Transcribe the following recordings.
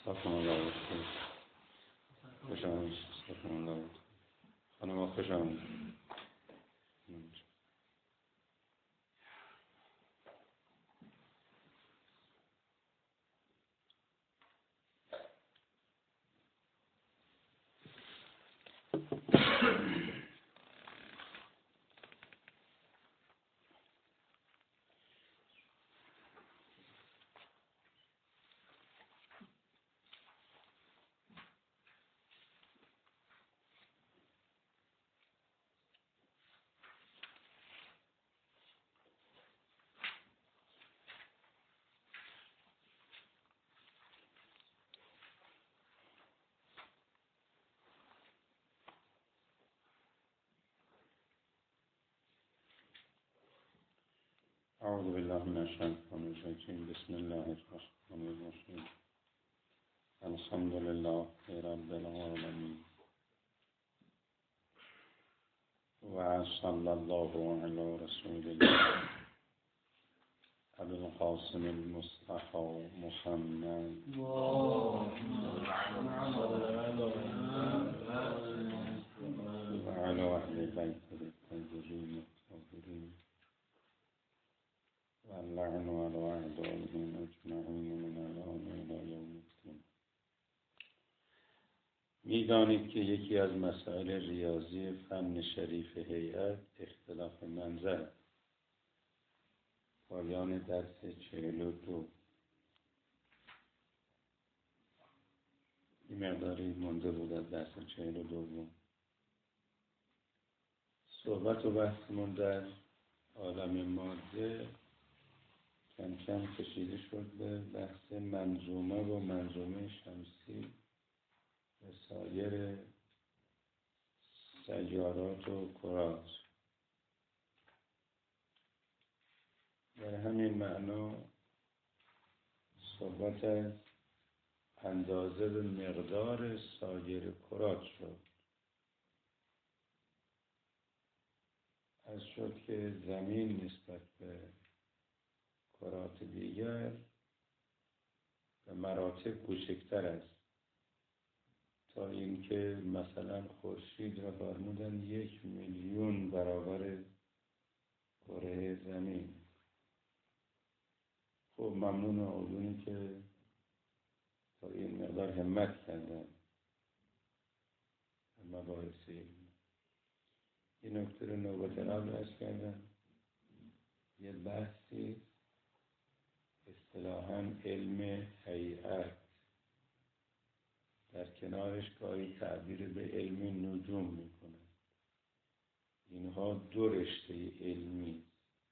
سلام الله خوش آمدید. سلام الله خانم خوش آمدید. اعوذ بالله من الشیطان الرجیم. بسم الله الرحمن الرحیم. الحمد لله رب العالمین و صلی الله علی رسول الله ابی القاسم المصطفى محمد و علی اهل بیته الطاهرین الطاهرین و اللعن علی اعدائهم اجمعین من الان الی یوم الدین. می‌دانید که یکی از مسائل ریاضی فن شریف هیئت اختلاف منظر. پایان درس 42. این مقداری مونده بود از درس 42. صحبت و بحثمون در عالم ماده کم کم کشیده شد به بحث منظومه و منظومه شمسی و سایر سیارات و کرات. در همین معنا صحبت از اندازه و مقدار سایر کرات شد. از شد که زمین نسبت به کرات دیگر به مراتب کوچکتر است، تا اینکه مثلا خورشید را فرمودن 1,000,000 برابر کره زمین. خب ممنون آدونی که تا این مقدار همت کردن مباحث علمی. این نکته رو نوبت قبل عرض کردن. یه بحثی اصطلاحاً علم هیئت، در کنارش گاهی تعبیر به علم نجوم میکنن. اینها دو رشته علمی،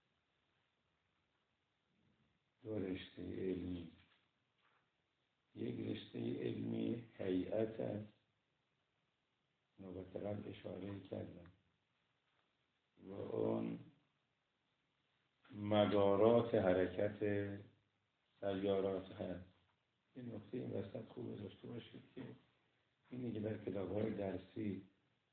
یک رشته علمی هیئت است، نوبت قبل اشاره کردم، و اون مدارات حرکت سیارات هست. این نکته این وسط خوب داشته باشید که اینی که در کتاب‌های درسی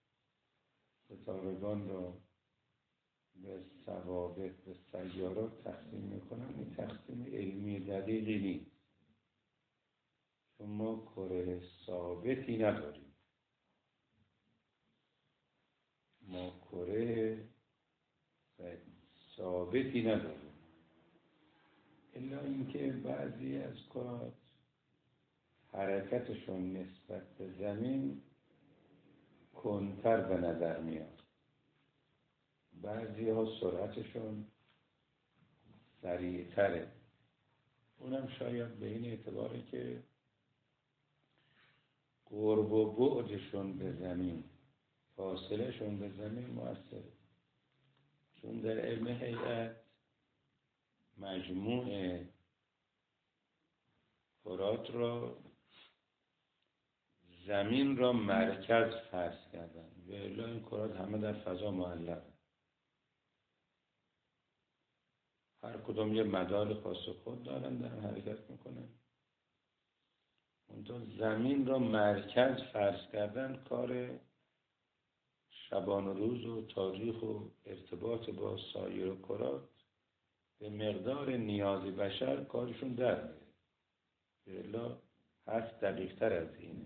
ستارگان را به ثوابت به سیارات تقسیم میکنن، این تقسیم علمی دقیقی نیست، چون ما کره ثابتی نداریم. الا اینکه بعضی از کرات حرکتشون نسبت به زمین کنتر به نظر میاد، بعضی ها سرعتشون سریعتره. اونم شاید به این اعتباره که قرب و بعدشون به زمین، فاصله شون به زمین مؤثره. چون در علم هیئت مجموع کرات را زمین را مرکز فرض کردن و الا این کرات همه در فضا معلق، هر کدام یه مدار خاص خود دارن، دارن حرکت میکنن. اونجا زمین را مرکز فرض کردن کار شبان و روز و تاریخ و ارتباط با سایر کرات به مقدار نیاز بشر کارشون در میره، الا پس دقیق‌تر از اینه.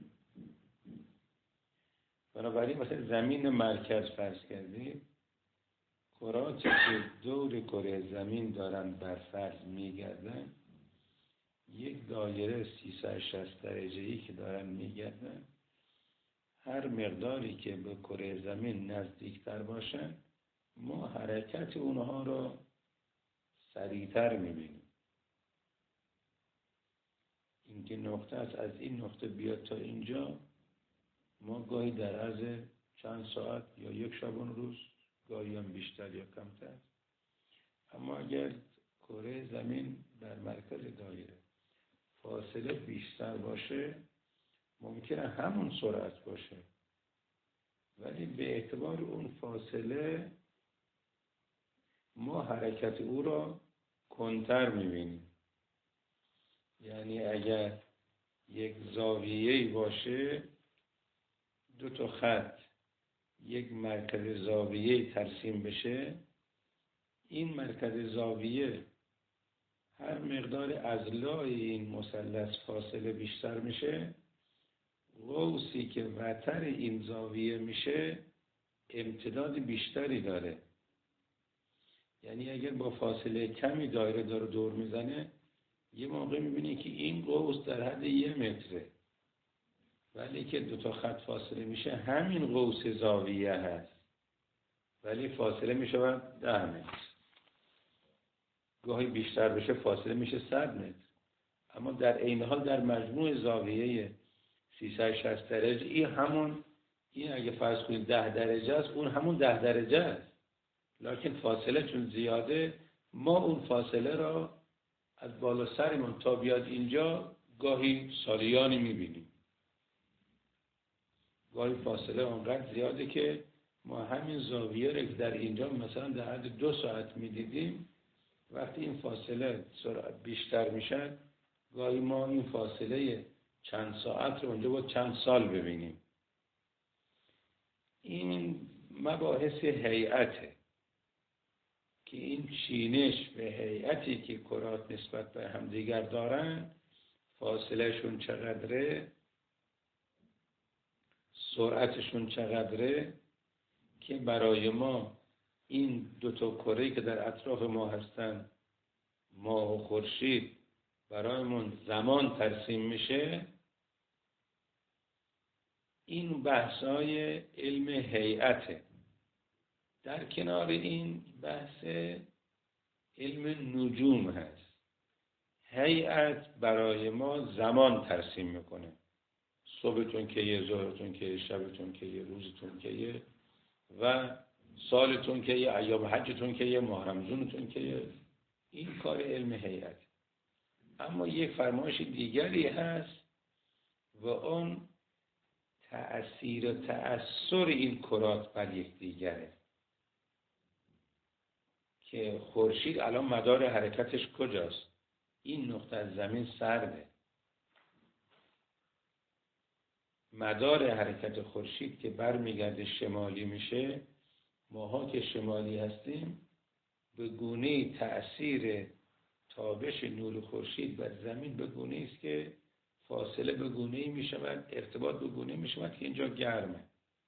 بنابراین مثلا زمین مرکز فرض کردیم، کراتی که دور کره زمین دارن بر فرض میگردن، یک دایره 360 درجه‌ای که دارن میگردن، هر مقداری که به کره زمین نزدیکتر باشن ما حرکت اونها رو سریعتر میبینیم. اینکه نقطه است از این نقطه بیاد تا اینجا ما گاهی در عرض چند ساعت یا یک شبانه روز، گاهی هم بیشتر یا کمتر. اما اگر کره زمین در مرکز دایره فاصله بیشتر باشه ممکنه همون سرعت باشه، ولی به اعتبار اون فاصله ما حرکت او را کندتر میبینیم. یعنی اگر یک زاویه‌ای باشه، دو تا خط یک مرکز زاویه‌ای ترسیم بشه، این مرکز زاویه هر مقدار از لای این مثلث فاصله بیشتر میشه، قوسی که وتر این زاویه میشه امتداد بیشتری داره. یعنی اگر با فاصله کمی دایره داره دور میزنه، یه موقع میبینی که این قوس در حد 1 متره، ولی که دو تا خط فاصله میشه همین قوس زاویه هست، ولی فاصله میشه 10 متر. گاهی بیشتر بشه فاصله میشه 100 متر. اما در عین حال در مجموع زاویه 360 درجه این اگه فرض کنید 10 درجه است، اون همون 10 درجه است، لکن فاصله چون زیاده ما اون فاصله را از بالا سرمون تا بیاد اینجا گاهی سالیانی میبینیم. گاهی فاصله اونقدر زیاده که ما همین زاویه را که در اینجا مثلا در حد 2 ساعت میدیدیم، وقتی این فاصله سرعت بیشتر میشه گاهی ما این فاصله چند ساعت رو اونجا با چند سال ببینیم. این مباحث هیئته که این چینش به هیئتی که کرات نسبت به همدیگر دارن، فاصله شون چقدره، سرعتشون چقدره، که برای ما این دو تا کره که در اطراف ما هستن، ماه و خورشید، برایمون زمان ترسیم میشه. این بحثای علم هیئته. در کنار این بحث علم نجوم هست. هیئت برای ما زمان ترسیم میکنه، صبحتون که یه، ظهرتون که یه، شبتون که یه، روزتون که یه، و سالتون که یه، ایام حجتون که یه، ماه رمضانتون که یه. این کار علم هیئت. اما یک فرمایش دیگری هست و اون تأثیر و تأثیر این کرات بر یک دیگره، که خورشید الان مدار حرکتش کجاست؟ این نقطه از زمین سرده. مدار حرکت خورشید که برمیگرده شمالی میشه، ماها که شمالی هستیم به گونه‌ای تأثیر تابش نور خورشید بر زمین به گونه‌ای است که فاصله به گونه‌ای میشود، ارتباط به گونه‌ای میشود که اینجا گرمه.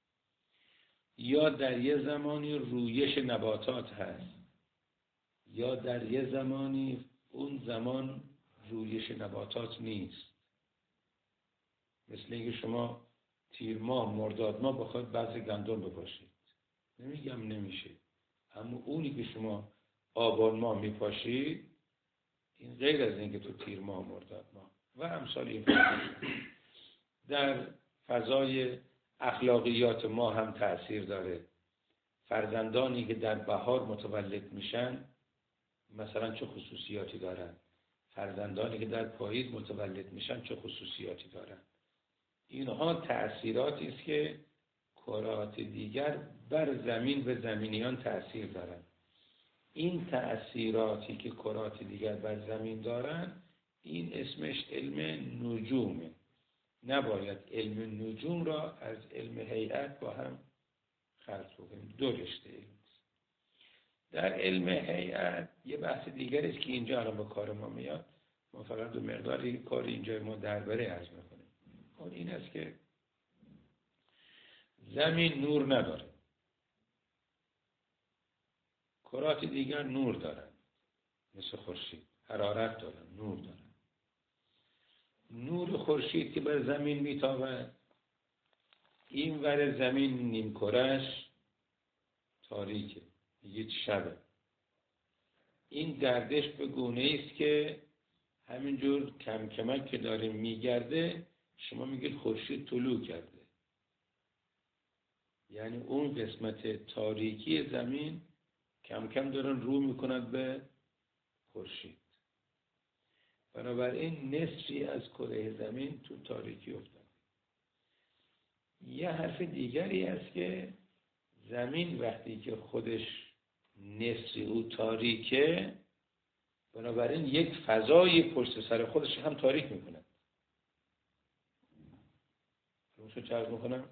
یا در یه زمانی رویش نباتات هست، یا در یه زمانی اون زمان رویش نباتات نیست. مثل اینکه شما تیر ماه، مرداد ماه بخواید بذر گندم بپاشید، نمیگم نمیشه، اما اونی که شما آبان ماه میپاشید، این غیر از اینکه تو تیر ماه، مرداد ماه و امثال این در فضای اخلاقیات ما هم تأثیر داره. فرزندانی که در بهار متولد میشن مثلا چه خصوصیاتی دارن، فرزندانی که در پاییز متولد میشن چه خصوصیاتی دارن. اینها تأثیراتی است که کرات دیگر بر زمین و زمینیان تأثیر دارن. این تأثیراتی که کرات دیگر بر زمین دارن، این اسمش علم نجومه. نباید علم نجوم را از علم هیئت با هم خلط بکنیم، دو رشته علم است. در علم هیئت یه بحث دیگری است که اینجا الان به کار ما میاد، ما فقط به مقداری کار اینجا ما درباره عرض میکنیم. اون این است که زمین نور نداره، کرات دیگر نور دارن مثل خورشید، حرارت دارن، نور دارن. نور خورشید که بر زمین میتابد، این ور زمین نیمکره‌اش تاریکه، میگید شبه. این گردش به گونه است که همینجور کم کمک که داره میگرده، شما میگید خورشید طلوع کرده. یعنی اون قسمت تاریکی زمین کم کم دارن رو میکنند به خورشید. بنابراین نصفی از کره زمین تو تاریکی افتاد. یه حرف دیگری است که زمین وقتی که خودش نصفی او تاریکه، بنابراین یک فضای پشت سر خودش هم تاریک میکنه. روشو چه عرض میکنم؟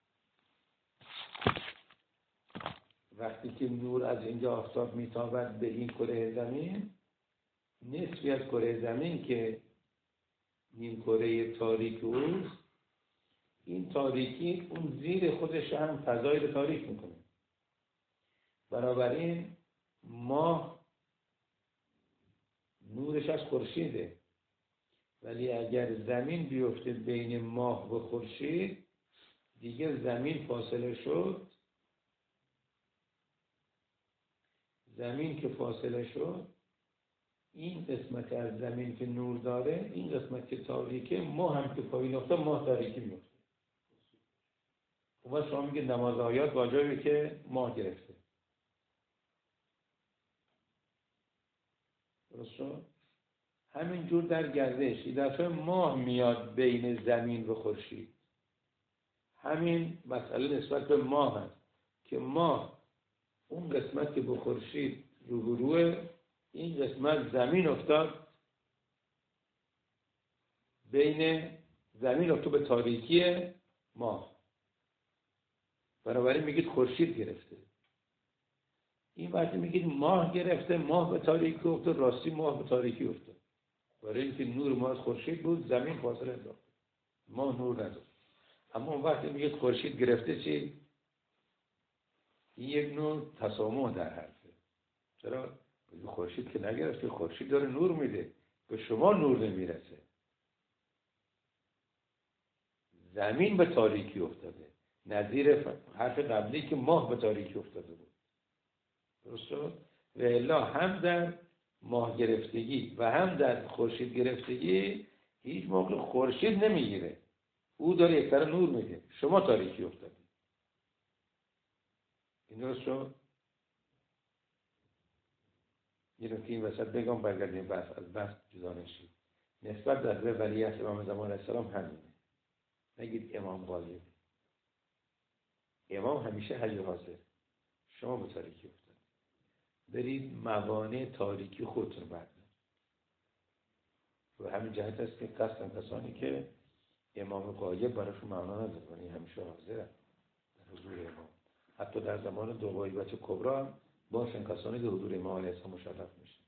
وقتی که نور از اینجا آفتاب میتابد به این کره زمین، نصفی از کره زمین که نیم کره تاریک اوست، این تاریکی اون زیر خودش هم فضایی رو تاریک میکنه. بنابراین ماه نورش از خورشیده، ولی اگر زمین بیفته بین ماه و خورشید، دیگه زمین فاصله شد. زمین که فاصله شد، این قسمت از زمین که نور داره، این قسمت که تاریکه، ماه هم که پایین افتاد، ماه تاریکی میفته. و شما میگه نماز آیات واجبه که ماه گرفته. درست شد؟ همینجور در گردش این دفعه ماه میاد بین زمین و خورشید. همین مسئله نسبت به ماه هست که ماه اون قسمت که به خورشید روبروه، این قسمت زمین افتاد بین زمین افتاد به تاریکی ماه. بنابراین میگید خورشید گرفته. این وقتی میگید ماه گرفته، ماه به تاریکی افتاد، راستی ماه به تاریکی افتاد. برای اینکه نور ما از خورشید بود، زمین فاصله انداخت، ماه نور نداشت. اما اون وقتی میگید خورشید گرفته، چی؟ این یک نوع تسامح در حرفه. چرا؟ خورشید که نگرفته، خورشید داره نور میده، به شما نور نمیرسه. زمین به تاریکی افتاده، نظیر حرف قبلی که ماه به تاریکی افتاده بود. درست شد؟ و الا هم در ماه گرفتگی و هم در خورشید گرفتگی هیچ موقع خورشید نمیگیره، او داره یک طرف نور میده، شما تاریکی افتاده. این درست شد؟ یه نکته این وسط بگم برگردیم بحث از بحث جدا نشید. نسبت در ولیعهد امام زمان علیه السلام همینه. نگید امام غایب. امام همیشه حی حاضر. شما به تاریکی افتاد. برید موانع تاریکی خودتون بردارید. و همین جهت است که قصدن کسانی که امام غایب براشون معنا نداره، یعنی همیشه حاضرن در حضور امام. حتی در زمان دو غایبت کبرا باشن کسانی که حضور امام علیه السلام مشرف میشن.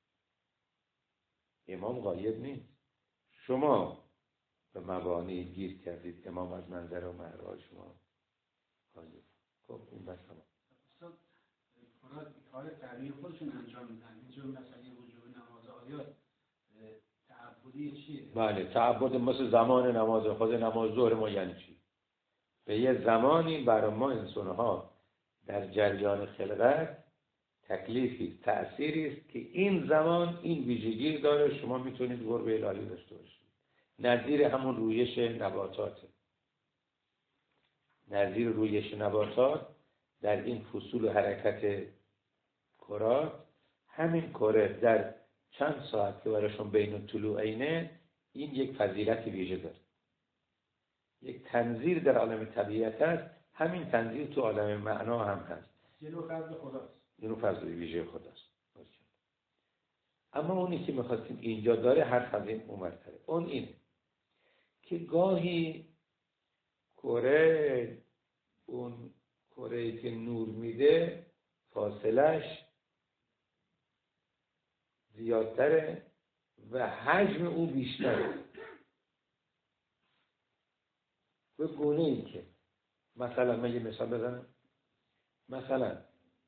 امام غایب نیست. شما به موانع گیر کردید، امام از منظر و معراج شما غایب. خب این بس تمام. استاد کار تعبیر خودشون انجام میدن. اینجا مسئله وجوب نماز آیات تعبدی چیه؟ بله، تعبد مثل زمان نماز خود نماز ظهر ما یعنی چی؟ به یه زمانی برای ما انسان‌ها در جریان خلقت تکلیفی، تأثیری است که این زمان این ویژگی داره، شما میتونید قرب الهی داشته باشید. نظیر همون رویش نباتاته. نظیر رویش نباتات در این فصول حرکت کرات، همین کره در چند ساعت که برایشون بین طلوعینه، این یک فضیلت ویژه داره. یک تنظیر در عالم طبیعت هست، همین تنظیر تو عالم معنا هم هست. یه نوع فضل خداست. یه نوع فضل ویژه خداست. اما اونی که میخواستیم اینجا داره حرف از این اومدتره. اون اینه که گاهی کره، اون کره‌ای که نور میده فاصلش زیادتره و حجم او بیشتره. به گونه ای که مثلا من یه مثال بزنم، مثلا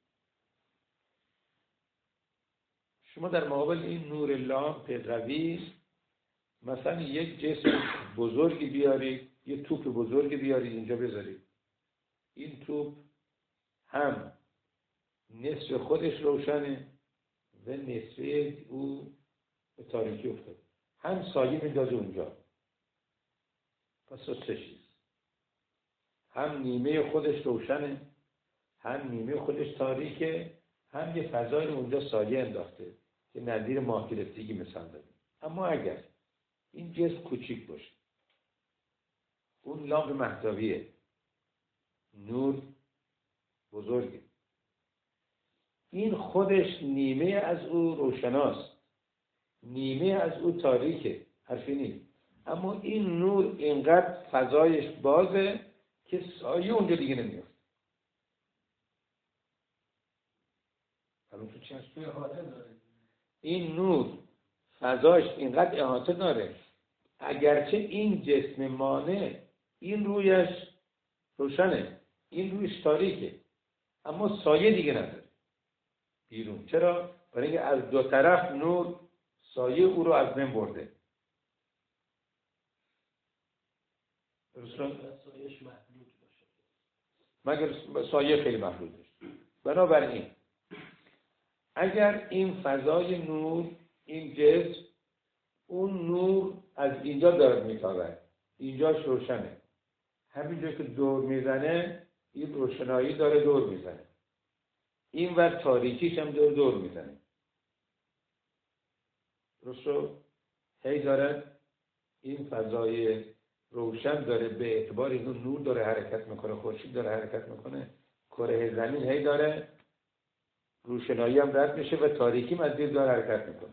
شما در مقابل این نور لامپ قوی مثلا یک جسم بزرگی بیارید، یه توپ بزرگی بیارید اینجا بذارید، این توپ هم نصف خودش روشنه و نصفه او به تاریکی افتاد، هم سایه میندازه اونجا. پس سه چیز، هم نیمه خودش روشنه، هم نیمه خودش تاریکه، هم یه فضای اونجا سایه انداخته که نظیر ماه گرفتگی مثال داریم. اما اگر این جسم کوچیک باشه، اون لامپ مهتابیه، نور بزرگه، این خودش نیمه از او روشناست، نیمه از او تاریکه، حرفی نیست. اما این نور اینقدر فضایش بازه که سایه اونجا دیگه نمیاد. تو چی هست؟ احاطه داره. این نور فضایش اینقدر احاطه داره، اگرچه این جسم مانع این رویش روشنه، این رویش تاریکه، اما سایه دیگه نداره بیرون. چرا؟ برای اینکه از دو طرف نور سایه او رو از بین برده. سایه‌اش محدود باشه. مگر سایه خیلی محدود باشه. بنابراین اگر این فضای نور، این جسم، اون نور از اینجا داره میتابه، اینجاش روشنه، همینجا که دور میزنه این روشنایی داره دور میزنه، این ور تاریکیش هم دور میزنه. درست؟ هی داره این فضای روشن داره به اعتبار اینو نور داره حرکت میکنه، خورشید داره حرکت میکنه، کره زمین هی داره روشنایی هم رد میشه و تاریکی هم از دیر داره حرکت میکنه.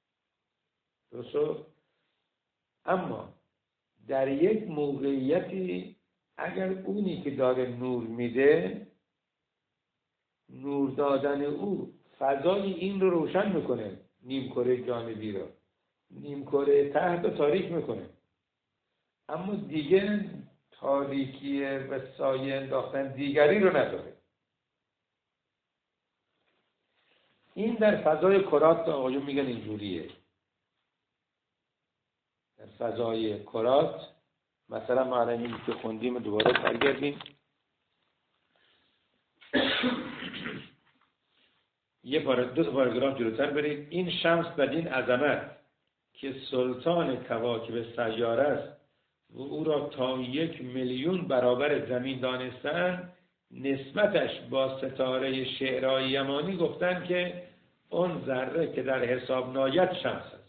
درست؟ اما در یک موقعیتی اگر اونی که داره نور میده، نور دادن او فضای این رو روشن میکنه، نیم کره جانبی رو، نیم کره تحت رو تاریک میکنه، اما دیگه تاریکی و سایه انداختن دیگری رو نداره. این در فضای کرات آقایون میگن اینجوریه. در فضای کرات مثلا ما الان این که خوندیم دوباره برگردیم، دو تا پاراگراف جلوتر برید. این شمس بدین عظمت که سلطان کواکب سیاره است و او را تا 1,000,000 برابر زمین دانستن، نسبتش با ستاره شعرهای یمانی گفتن که اون ذره که در حساب ناید شمس است.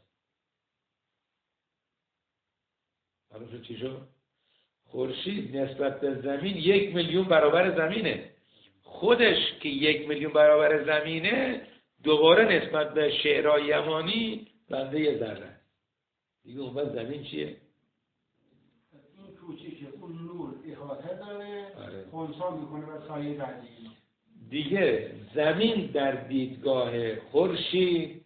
حالا چی شد؟ خورشید نسبت به زمین 1,000,000 برابر زمینه، خودش که 1,000,000 برابر زمینه دوباره نسبت به شعرهای یمانی بنده یه ذره دیگه. اون وقت زمین چیه؟ این کوچیکه، اون نور احاطه داره، آره. خونسا میکنه و سایه بعدی دیگه زمین در دیدگاه خورشید،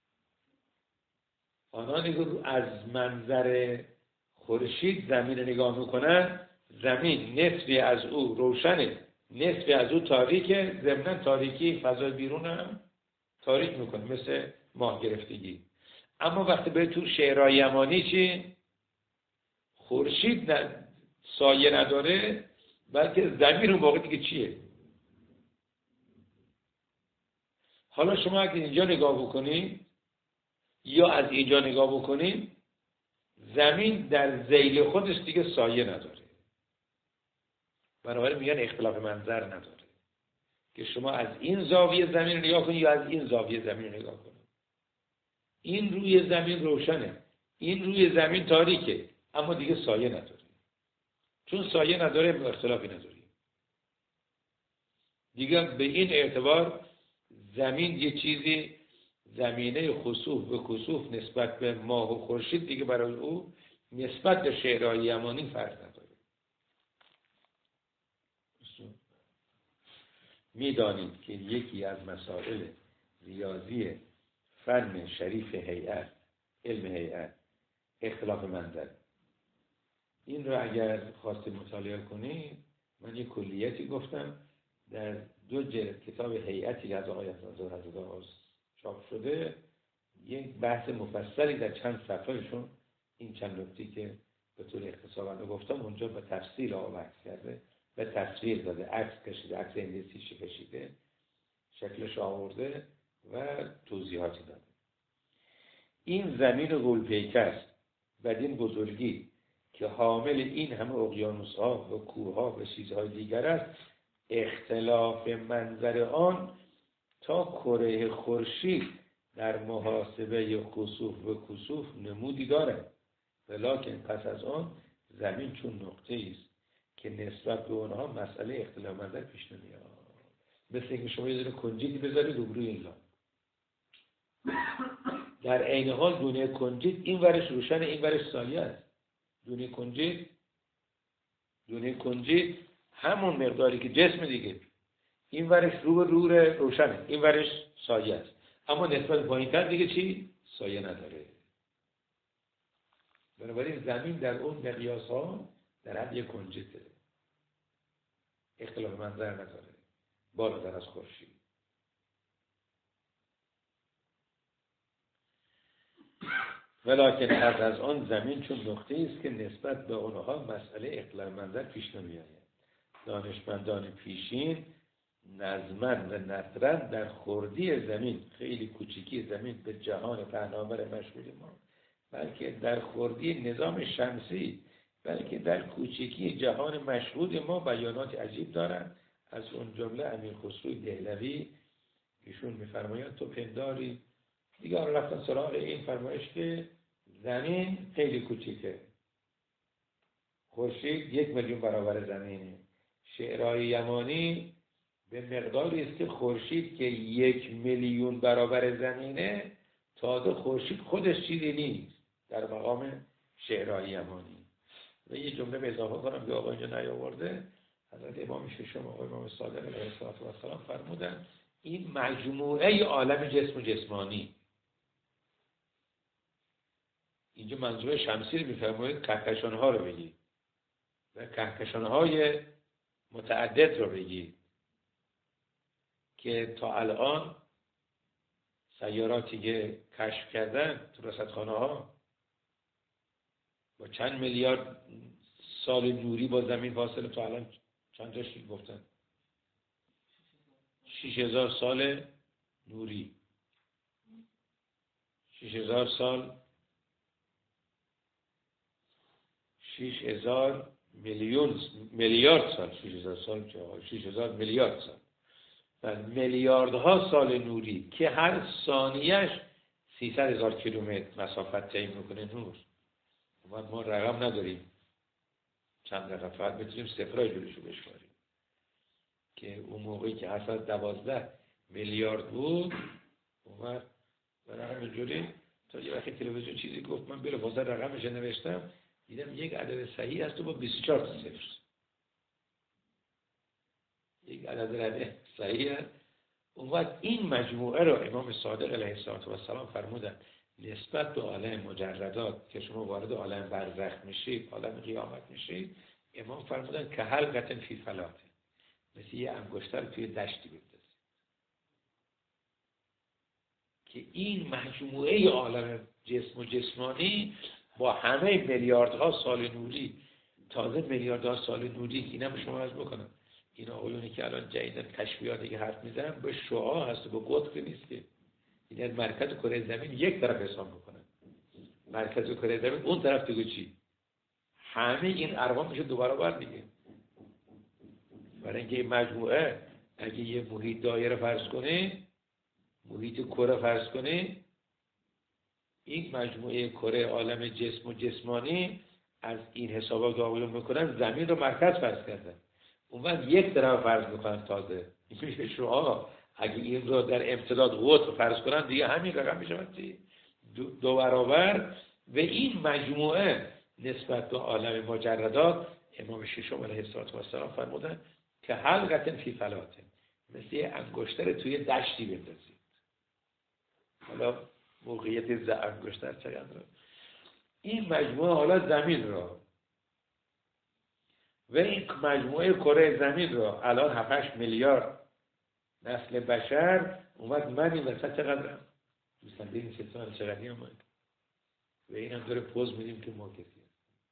آنانی که از منظر خورشید زمین رو نگاه میکنن، زمین نصفی از او روشنه، نصفی از او تاریکه، ضمن تاریکی فضای بیرون هم تاریک میکنه مثل ماه گرفتگی. اما وقتی به تو شعرهای یمانی چی؟ خورشید سایه نداره، بلکه زمین اون واقع دیگه چیه؟ حالا شما اگه اینجا نگاه بکنید یا از اینجا نگاه بکنید، زمین در ذیل خودش دیگه سایه نداره. بنابراین میگن اختلاف منظر نداره که شما از این زاویه زمین رو نگاه کنید یا از این زاویه زمین رو نگاه کنید. این روی زمین روشنه، این روی زمین تاریکه، اما دیگه سایه نداره. چون سایه نداره اختلافی نداره دیگه. به این اعتبار زمین یه چیزی، زمینه خسوف به کسوف نسبت به ماه و خورشید دیگه برای او نسبت به شعرهای یمانی فرق نداره. میدانید که یکی از مسائل ریاضی فن شریف هیئت علم هیئت، اختلاف منظر. این رو اگر خواستید مطالعه کنید، من یک کلیتی گفتم در 2 جلد کتاب هیئتی که از آقای حضرت چاپ شده، یک بحث مفصلی در چند صفحهشون این چند نکته که به طور اختصار گفتم اونجا به تفصیل آورد کرده، به تصویر داده، عکس کشیده، عکس انگلیسیش کشیده، شکلش آورده و توضیحاتی داده. این زمین غول‌پیکر بدین بزرگی که حامل این همه اقیانوس‌ها و کوه‌ها و چیزهای دیگر است، اختلاف منظر آن تا کره خورشید در محاسبه خسوف و کسوف نمودی دارد، ولکن پس از آن زمین چون نقطه‌ای است که نسبت به اونها مسئله اختلاف منظر پیش نمیاد. مثل اینکه شما یه دونه کنجیدی بذارید روبروی این لا، در عین حال دونه کنجید این ورش روشن، این ورش سایه است. دونه کنجید همون مقداری که جسم دیگه، این ورش رو روشنه، این ورش سایه است، اما نسبت پایین‌تر دیگه چی؟ سایه نداره. بنابراین زمین در اون مقیاس ها در حد یک کنجده، اختلاف منظر نداره بالاتر از خورشید. ولکن پس از آن زمین چون نقطه‌ای است که نسبت به آنها مسئله اختلاف منظر پیش نمی‌آید. دانشمندان پیشین نظمن و نثرن در خردی زمین، خیلی کوچیکی زمین به جهان پهناور مشهور ما، بلکه در خردی نظام شمسی، بلکه در کوچیکی جهان مشهود ما بیانات عجیب دارند. از اون جمله امیرخسرو دهلوی ایشون می‌فرمایند تو پنداری دیگه رفتن سراغ این فرمایش که زمین خیلی کوچیکه، خورشید 1 میلیون برابر زمینه. شعرهای یمانی به مقداری است که خورشید که 1 میلیون برابر زمینه، تازه خورشید خودش چیزی نیست در مقام شعرهای یمانی. و یه جمله به اضافه کنم که آقا اینجا نیاورده، حضرت امام ششم آقای امام صادق علیه السلام فرمودن این مجموعه عالم جسم و جسمانی، اینجا منظور شمسی رو می‌فرمایید، کهکشان‌ها رو بگید و کهکشان‌های متعدد رو بگید که تا الان سیاراتی که کشف کردن تو رصدخانه‌ها با چند میلیارد سال نوری با زمین فاصله، تا الان چند تاش گفتن 6000 سال نوری، 6000 سال، 6000 میلیارد سال، 6000 سال چه 6000 میلیارد سال و میلیاردها سال نوری که هر ثانیه‌اش 300,000 کیلومتر مسافت طی میکنه نور. ما رقم نداریم چند رقم، فقط بتونیم صفرای جلوشو بشماریم که اون موقعی که 712 میلیارد بود اومد و رقم اینجوری. تا یه وقتی تلویزیون چیزی گفت من بلافاصله رقمش نوشتم، دیدم یک عدد صحیح هست و با 24 تا صفر، یک عدد صحیح هست. اون این مجموعه رو امام صادق علیه السلام فرمودن نسبت به عالم مجردات که شما وارد عالم برزخ میشید، عالم قیامت میشید، امام فرمودن که حلقة فی فلاته، مثل یه انگشتر توی دشتی بندازید که این مجموعه عالم جسم و جسمانی با همه میلیاردها سال نوری، تازه میلیاردها سال نوری، اینم شما عرض بکنم این آقایونی که الان جدیدن کشفیاتی که حرف میزنن به شعاع هست و به قطب نیست که این از مرکز کره زمین یک طرف حساب میکنن، مرکز کره زمین اون طرف دیگه چی، همه این ارقام میشه 2 برابر دیگه. برای اینکه این مجموعه اگه یه محیط دایره فرض کنه، محیط کره فرض کنه، این مجموعه کره عالم جسم و جسمانی از این حسابات که آقایون میکنن زمین رو مرکز فرض کردن، اون وقت یک طرف فرض میکنن، تازه میشه شما اگه این رو در امتداد قطب فرض کنن دیگه همین رقم میشه 2 برابر. و این مجموعه نسبت به عالم مجردات امام ششم علیه السلام فرمودن که حلقة فی فلاته، مثل یه انگشتر توی دشتی بندازید. حالا موقعیت انگشتر چقدر. این مجموعه حالا زمین را و این مجموعه کره زمین را الان 7-8 میلیارد نسل بشر اومد، من این وسط چقدرم؟ دوستان ببینید چقدری اومد و این هم داره پوز میدیم که ما کسی هست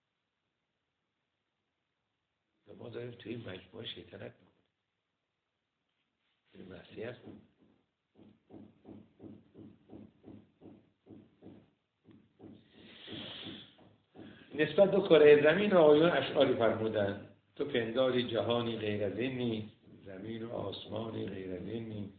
و ما داریم توی این مجموعه شیطنت میکنیم، این معصیت بود. نسبت به کره زمین آقایون اشعاری فرمودن تو پنداری جهانی غیر از این نیست، زمین و آسمانی غیر از این نیست،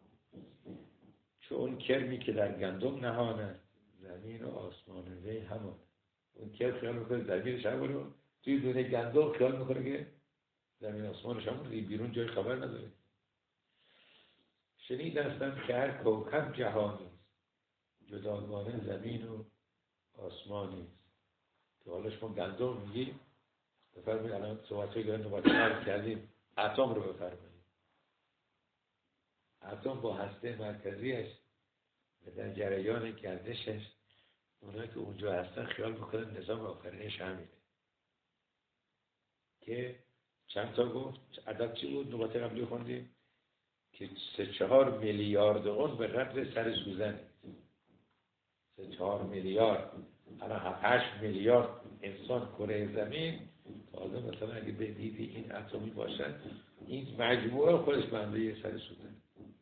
چون کرمی که در گندم نهانه زمین و آسمان وی همان. اون کرم خیال میکنه زمینش همونه، توی دونه گندم خیال میکنه که زمین آسمانش همونه، بیرون جای خبر نداره. شنیدستم که هر کوکب جهانی جداگانه زمین و آسمانی. تو حالا شما گندم میگی، بفرمایید الان صحبت‌های گرند رو کردیم، اتم رو بفرمایید. اتم با هسته مرکزیش و در جریان گردشش اونایی که اونجا هستن خیال میکنن نظام آفرینش همینه که چند تا گفت عدد چی بود؟ نوبت قبلی خوندیم که 3-4 میلیارد اون به قدر سر سوزنه. 3-4 میلیارد الان 7-8 میلیارد انسان کره زمین. تازه مثلا اگه بدید این اتمی باشن این مجموعه خودش بنده سر سوزن.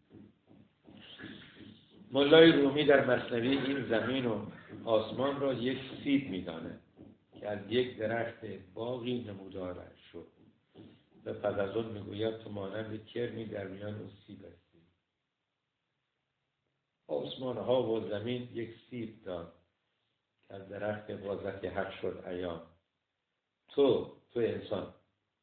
مولای رومی در مثنوی این زمین و آسمان را یک سیب می‌داند که از یک درخت باغی نمودار شد و پس از اون میگوید تو مانند کرمی در میان اون سیب هستی. آسمان ها و زمین یک سیب داد که از درخت وازت حق شد عیان. تو انسان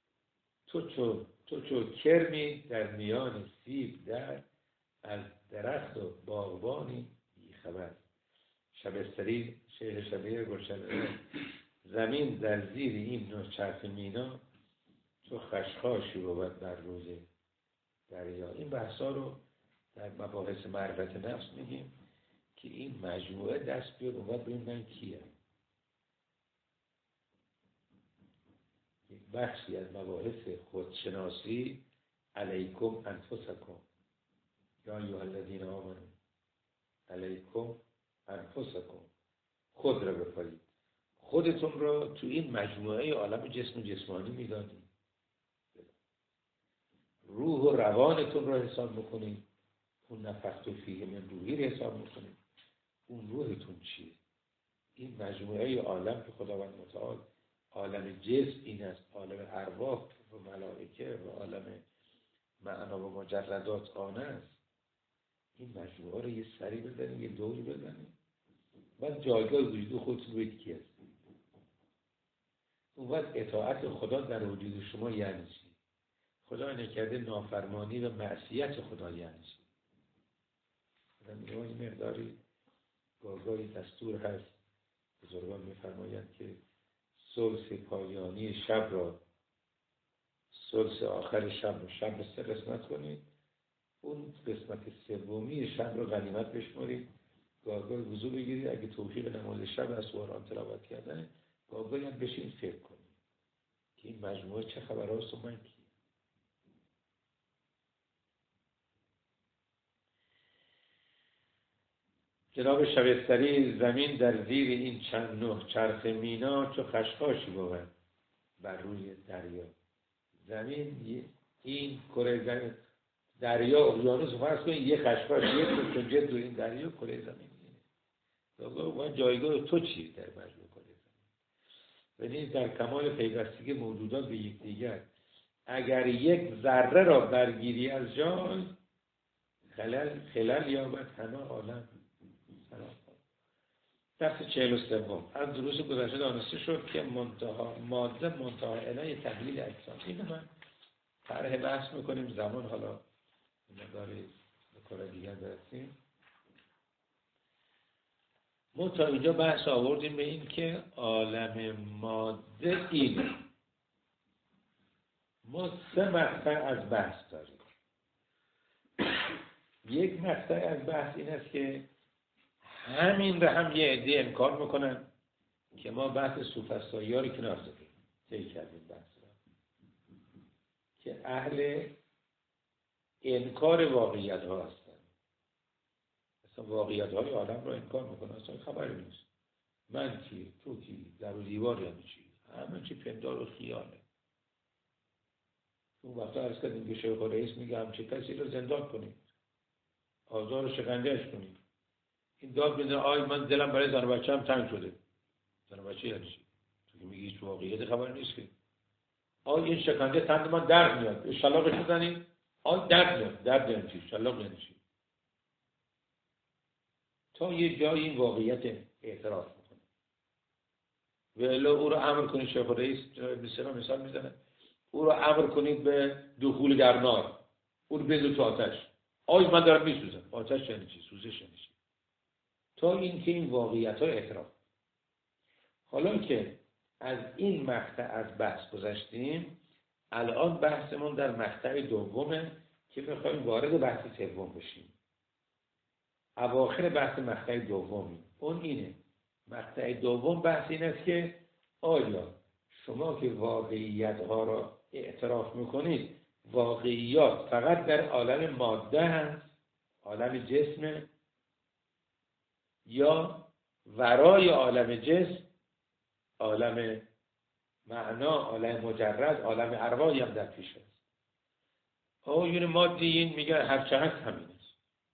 تو کرمی در میان سیب در از درخت و باغبانی بی خبر. شبستری شعر شبیه گلشن. زمین در زیر این نوع چرخ مینا تو خشخاشی بود بر روز دریا. این بحثا رو در مباحث معرفت نفس میگیم که این مجموعه دست بیاد اومد ببین من کیم. یک بخشی از مباحث خودشناسی علیکم انفسکم یا ایها الذین آمنوا علیکم انفسکم، خود را بپایید، خودتون را تو این مجموعه عالم جسم و جسمانی میدانید، روح و روانتون را حساب بکنید، اون نفخت فیه من روحی را حساب بکنید، اون روحتون چیه. این مجموعه عالم که خداوند متعال عالم جسم این است، عالم ارواح و ملائکه و عالم معنا و مجردات آن است. این مجموعه رو یه سری بزنید، یه دوری بزنید، بعد جایگاه وجود خودتون بگید کی هست. اون وقت اطاعت خدا در وجود شما یعنی چی؟ خدا نکرده نافرمانی و معصیت خدا یعنی چی؟ این مقداری گاهی دستور هست، بزرگان میفرمایند که ثلث پایانی شب را، ثلث آخر شب رو شب 3 قسمت کنید، اون قسمت سومی شب رو غنیمت بشمارید، گاهی وضو بگیرید، اگه توفیق نماز شب از قرآن تلاوت کردن گاهی هم بشین فکر کنید که این مجموعه چه خبر هاست و من کی. جناب شبستری زمین در زیر این چند نه چرخ مینا چو خشخاشی بود بر روی دریا. زمین این کره زمین دریا اقیانوس فرض کنید یه خشخاش یه کنجد رو این دریا کره زمین اینه. جایگاه تو چی در مجموع کره زمین؟ یعنی در کمال پیوستگی موجودات به یکدیگر اگر یک ذره را برگیری از جای خلل یابد همه عالم. درس 43 از دروس گذشته دانسته شد که ماده منتهی الی تحلیل اجسام. اینو من طرح بحث میکنیم زمان حالا نداری به کار دیگر برسیم. ما تا اینجا بحث آوردیم به این که عالم ماده اینه. ما 3 مقطع از بحث داریم. یک مقطع از بحث این است که همین رو هم یه عده انکار میکنن که ما بحث سوفسطایی ها رو کنار زدیم، طی کردیم بحث رو، که اهل انکار واقعیت ها هستن. اصلا واقعیت های عالم رو انکار میکنن، اصلا خبری نیست. من کی، تو کی، در و دیوار یعنی چی، همه چی پندار و خیاله. اون وقتا عرض کردیم که شیخ رئیس میگه همچه کسی رو زندان کنید، آزار و شکنجهش کنید. این داد میده آی من دلم برای زن و بچه‌ام تنگ شده. زن و بچه یعنی چی؟ تو که میگی هیچ واقعیت خبر نیست که. آی این شکنجه تند من درد میاد، شلاقش بزنید. آی درد میاد، درد یعنی چی؟ شلاق یعنی چی؟ تا یه جایی این واقعیت اعتراف میکنه. ولی او رو امر کنید، شیخ رئیس به مثال میزنه، او رو امر کنید به دخول در نار، او رو بذار تو آتش. آی من دارم میسوزم. آتش یعنی چی؟ سوزش یعنی چی؟ تا اینکه این واقعیت ها اعتراف. حالا که از این مقطع از بحث گذشتیم، الان بحثمون در مقطع دومه که میخوایم وارد بحث سوم بشیم. اواخر بحث مقطع دومی اون اینه. مقطع دوم بحث این است که آیا شما که واقعیت ها را اعتراف میکنید، واقعیات فقط در عالم ماده هست، عالم جسم، یا ورای عالم جسم، عالم معنا، عالم مجرد، عالم ارواحی هم در پیش است. آیون مادیین میگن هر چه هست همین است.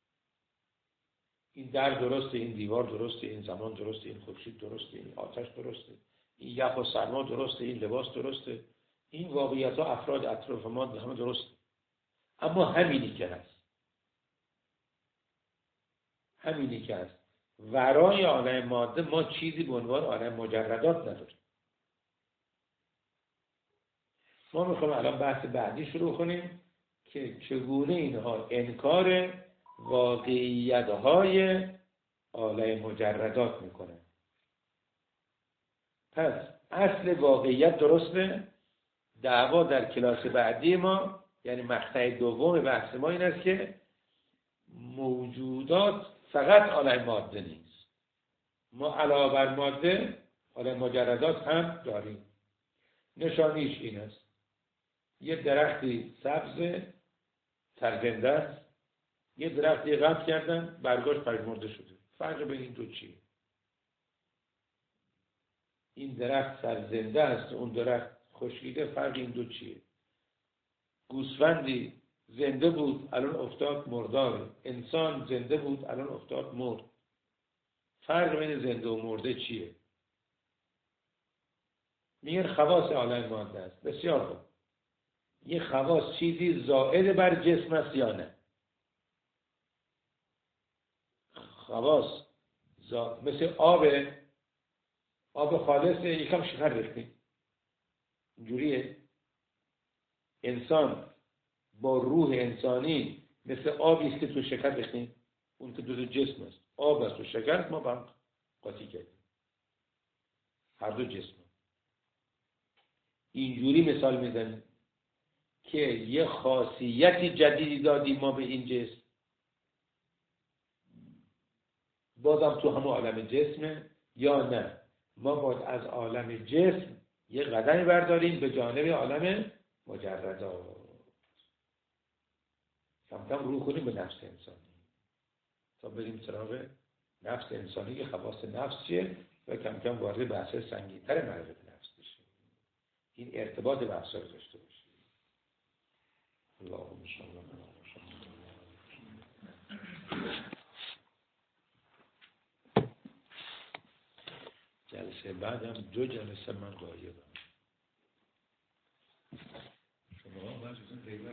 این در درسته، این دیوار درسته، این زمان درسته، این خورشید درسته، این آتش درسته، این یخ و سرما درسته، این لباس درسته، این واقعیت ها افراد اطراف ما همه درسته. اما همینی که هست، همینی که هست، ورای عالم ماده ما چیزی به عنوان عالم مجردات نداریم. ما میخوایم الان بحث بعدی شروع کنیم که چگونه اینها انکار واقعیت‌های عالم مجردات میکنه. پس اصل واقعیت درسته. دعوا در کلاس بعدی ما، یعنی مقطع دوم بحث ما، این است که موجودات فقط عالم ماده نیست. ما علاوه بر ماده عالم مجردات هم داریم. نشانیش این است: یه درختی سبز سرزنده است، یه درختی قطع کردن برگاش پژمرده شده. فرق بین این دو چیه؟ این درخت سرزنده است، اون درخت خشکیده. فرق این دو چیه؟ گوسفندی زنده بود الان افتاد مرداره، انسان زنده بود الان افتاد مرد. فرق بین زنده و مرده چیه؟ میگن خواص عالم ماده است. بسیار خوب. یه خواص چیزی زائد بر جسم است یا نه؟ خواص مثل آب خالص یکم شکر ریختیم، اینجوریه. انسان با روح انسانی مثل آبی است که تو شکر ریختیم، اون که دو جسم است، آب است و شکر، ما با هم قاطی کردیم، هر دو جسم. اینجوری مثال میزنیم که یه خاصیتی جدیدی دادیم ما به این جسم، بازم تو همون عالم جسمه، یا نه ما باید از عالم جسم یه قدمی برداریم به جانب عالم مجردات، کم کم رو کنیم به نفس انسانی تا بریم سراغ نفس انسانی که خواص نفس چیه و کم کم وارد بحث سنگین‌تر معرفت نفس بشیم. این ارتباط بحث رو داشته باشیم. اللهم صل علی محمد. جلسه بعدم 2 جلسه من غایبم. شما